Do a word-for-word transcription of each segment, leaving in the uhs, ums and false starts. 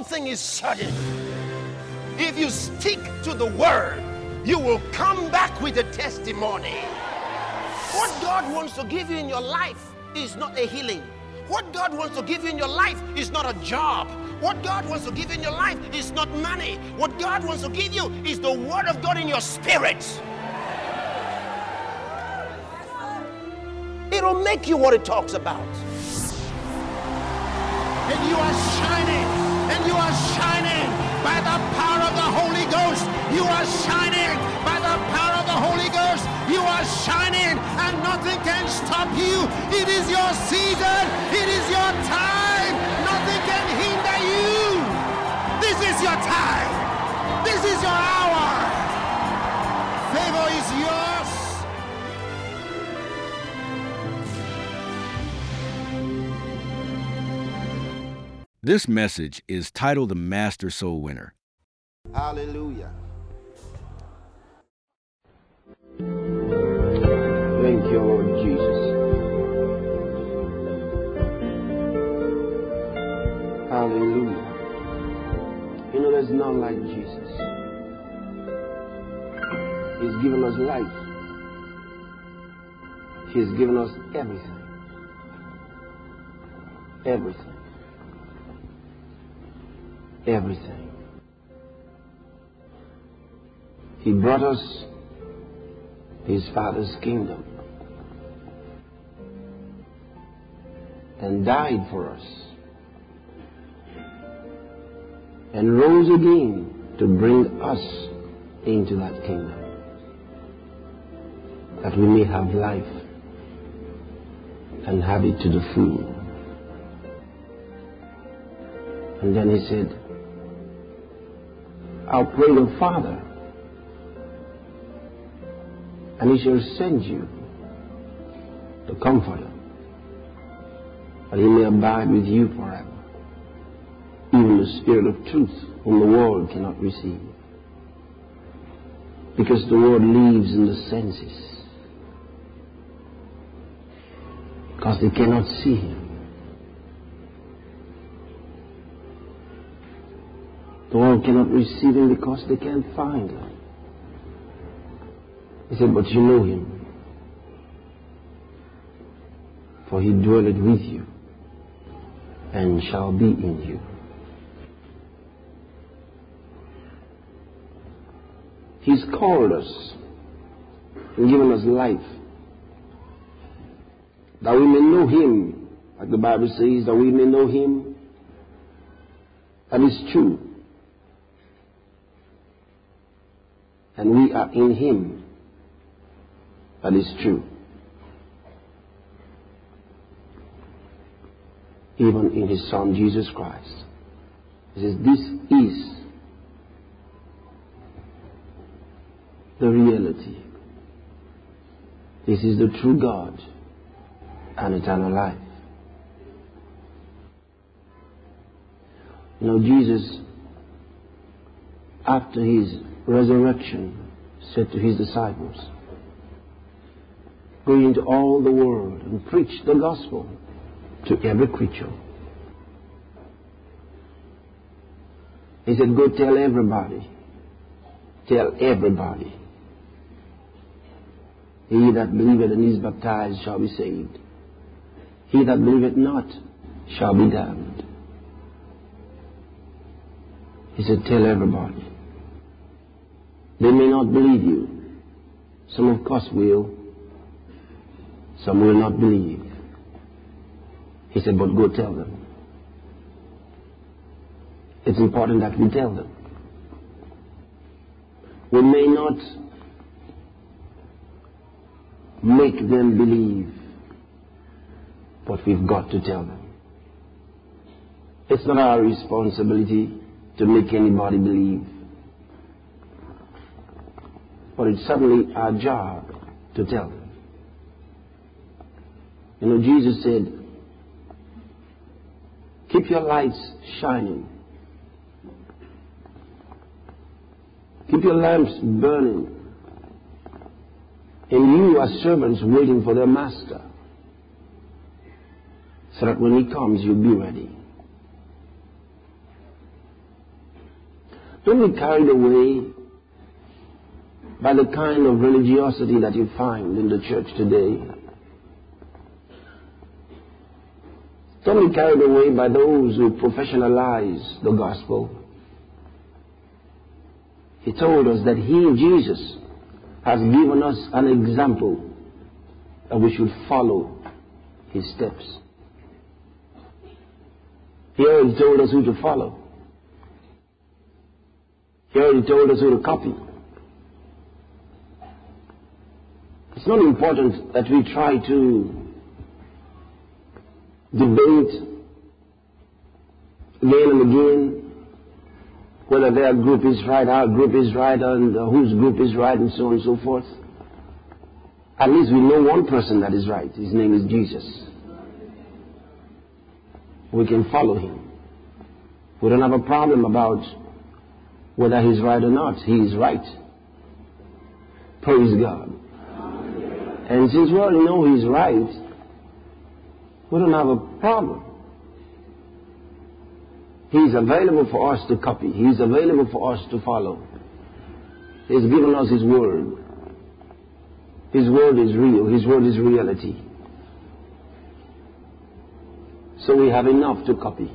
thing is certain. If you stick to the word, you will come back with a testimony. What God wants to give you in your life is not a healing. What God wants to give you in your life is not a job. What God wants to give you in your life is not money. What God wants to give you is the word of God in your spirit. It'll make you what it talks about. And you are shining, and you are shining by the power of the Holy Ghost. You are shining by the power of the Holy Ghost. You are shining, and nothing can stop you. It is your season. It is your time. Nothing can hinder you. This is your time. This is your hour. Favor is yours. This message is titled The Master Soul Winner. Hallelujah. Thank you, Lord Jesus. Hallelujah. You know, there's none like Jesus. He's given us life. He's given us everything. Everything. Everything. He brought us His Father's kingdom and died for us and rose again to bring us into that kingdom, that we may have life and have it to the full. And then He said, I'll pray the Father, and He shall send you the Comforter, that He may abide with you forever, even the Spirit of truth, whom the world cannot receive, because the world lives in the senses, because they cannot see Him. The world cannot receive Him because they can't find Him. He said, but you know Him, for He dwelleth with you and shall be in you. He's called us and given us life, that we may know Him, like the Bible says, that we may know Him that is true. And we are in Him that is true. Even in His Son Jesus Christ. He says, this is the reality. This is the true God and eternal life. You know, Jesus, after His resurrection, said to His disciples, go into all the world and preach the gospel to every creature. He said, go tell everybody. Tell everybody. He that believeth and is baptized shall be saved. He that believeth not shall be damned. He said, tell everybody. They may not believe you. Some of us will. Some will not believe. He said, but go tell them. It's important that we tell them. We may not make them believe, but we've got to tell them. It's not our responsibility to make anybody believe, but it's certainly our job to tell them. You know, Jesus said, keep your lights shining. Keep your lamps burning. And you are servants waiting for their master, so that when he comes, you'll be ready. Don't be carried away by the kind of religiosity that you find in the church today. Don't be carried away by those who professionalize the gospel. He told us that He, Jesus, has given us an example that we should follow His steps. He already told us who to follow. He already told us who to copy. It's not important that we try to debate again and again whether their group is right, our group is right, and uh, whose group is right, and so on and so forth. At least we know one person that is right. His name is Jesus. We can follow Him. We don't have a problem about whether He's right or not. He is right. Praise God. And since we already know He's right, we don't have a problem. He's available for us to copy. He's available for us to follow. He's given us His Word. His Word is real. His Word is reality. So we have enough to copy.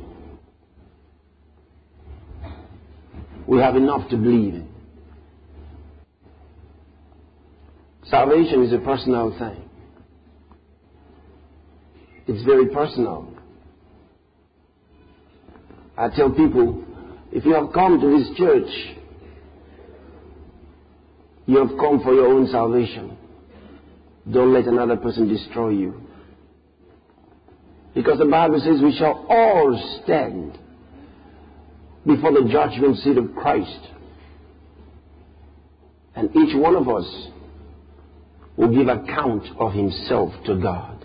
We have enough to believe in. Salvation is a personal thing. It's very personal. I tell people, if you have come to this church, you have come for your own salvation. Don't let another person destroy you. Because the Bible says we shall all stand before the judgment seat of Christ. And each one of us will give account of himself to God.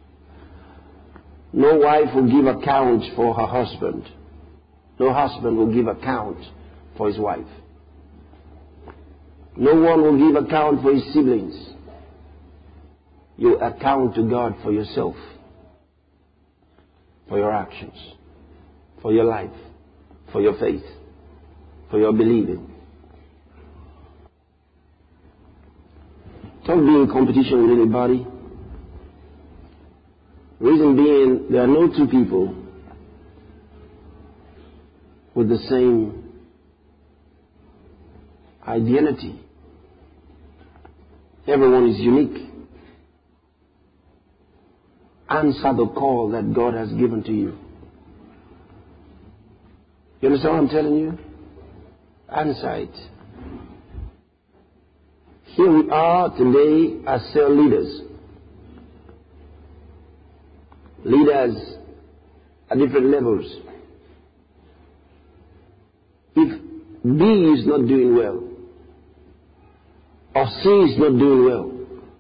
No wife will give account for her husband. No husband will give account for his wife. No one will give account for his siblings. You account to God for yourself, for your actions, for your life, for your faith, for your believing. Don't be in competition with anybody. Reason being, there are no two people with the same identity. Everyone is unique. Answer the call that God has given to you. You understand what I'm telling you? Answer it. Here we are today as cell leaders. Leaders at different levels. If B is not doing well, or C is not doing well,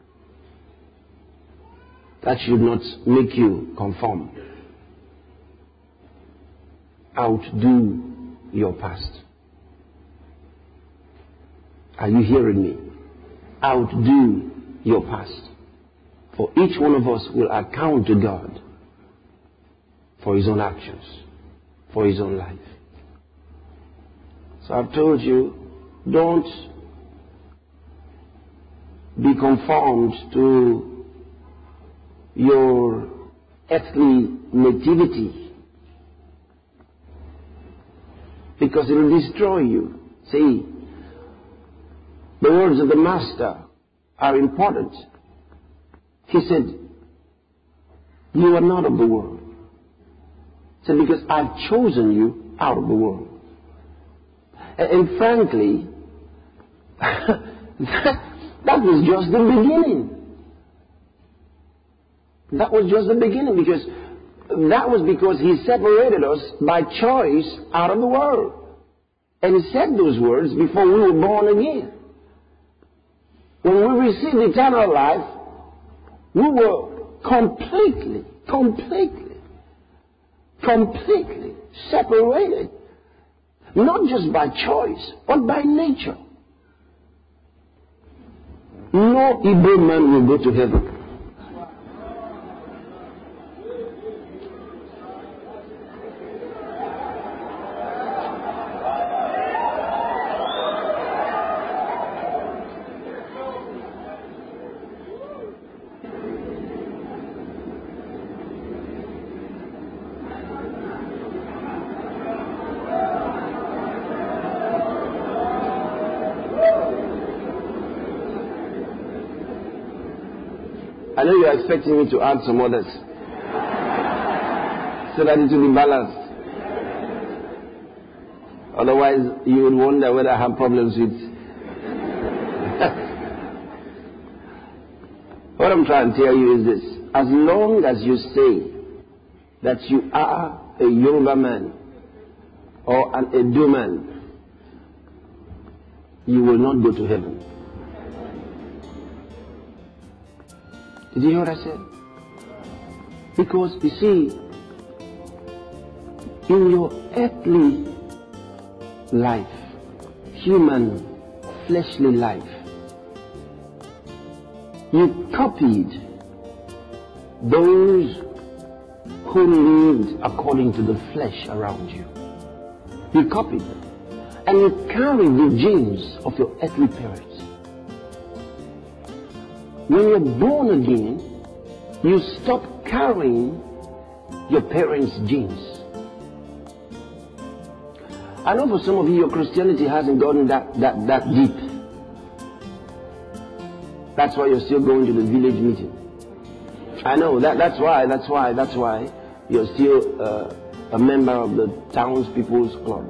that should not make you conform. Outdo your past. Are you hearing me? Outdo your past. For each one of us will account to God for his own actions, for his own life. So I've told you, don't be conformed to your earthly nativity, because it will destroy you. See, the words of the Master are important. He said, you are not of the world. He said, because I've chosen you out of the world. And, and frankly, that, that was just the beginning. That was just the beginning, because that was because he separated us by choice out of the world. And he said those words before we were born again. When we received eternal life, we were completely, completely, completely separated. Not just by choice, but by nature. No Hebrew man will go to heaven. I know you're expecting me to add some others so that it will be balanced. Otherwise, you would wonder whether I have problems with. What I'm trying to tell you is this. As long as you say that you are a Yoruba man or an Edo man, you will not go to heaven. Did you hear what I said? Because, you see, in your earthly life, human, fleshly life, you copied those who lived according to the flesh around you. You copied them. And you carry the genes of your earthly parents. When you're born again, you stop carrying your parents' genes. I know for some of you, your Christianity hasn't gotten that, that, that deep. That's why you're still going to the village meeting. I know, that, that's why, that's why, that's why you're still uh, a member of the townspeople's club.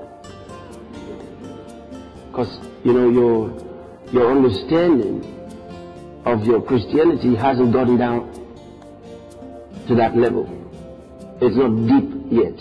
Because, you know, your, your understanding of your Christianity hasn't gotten down to that level. It's not deep yet.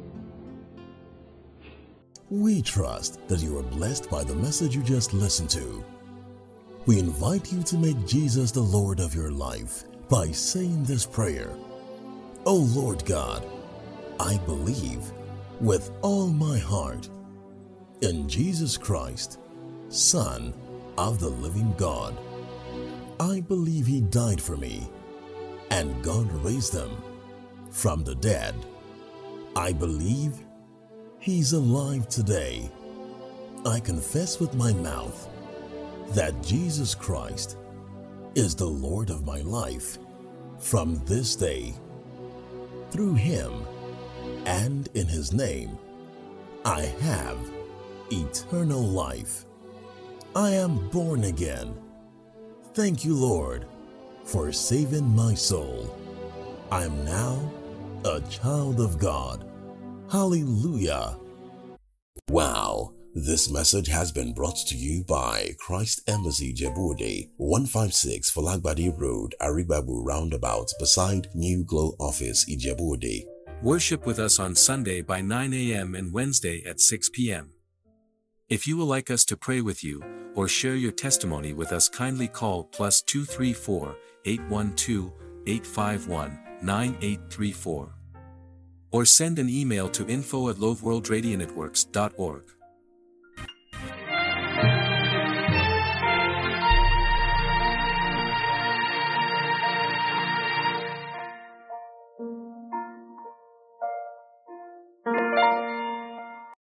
We trust that you are blessed by the message you just listened to. We invite you to make Jesus the Lord of your life by saying this prayer. O Lord God, I believe with all my heart in Jesus Christ, Son of the living God. I believe He died for me, and God raised Him from the dead. I believe He's alive today. I confess with my mouth that Jesus Christ is the Lord of my life from this day. Through Him and in His name, I have eternal life. I am born again. Thank you, Lord, for saving my soul. I am now a child of God. Hallelujah. Wow, this message has been brought to you by Christ Embassy Ijebu-Ode, one fifty-six Falagbadi Road, Aribabu Roundabout, beside New Glow Office, Ijebu-Ode. Worship with us on Sunday by nine a m and Wednesday at six p m If you would like us to pray with you, or share your testimony with us, kindly call plus two three four, eight one two, eight five one, nine eight three four. Or send an email to info at loveworldradionetworks dot org.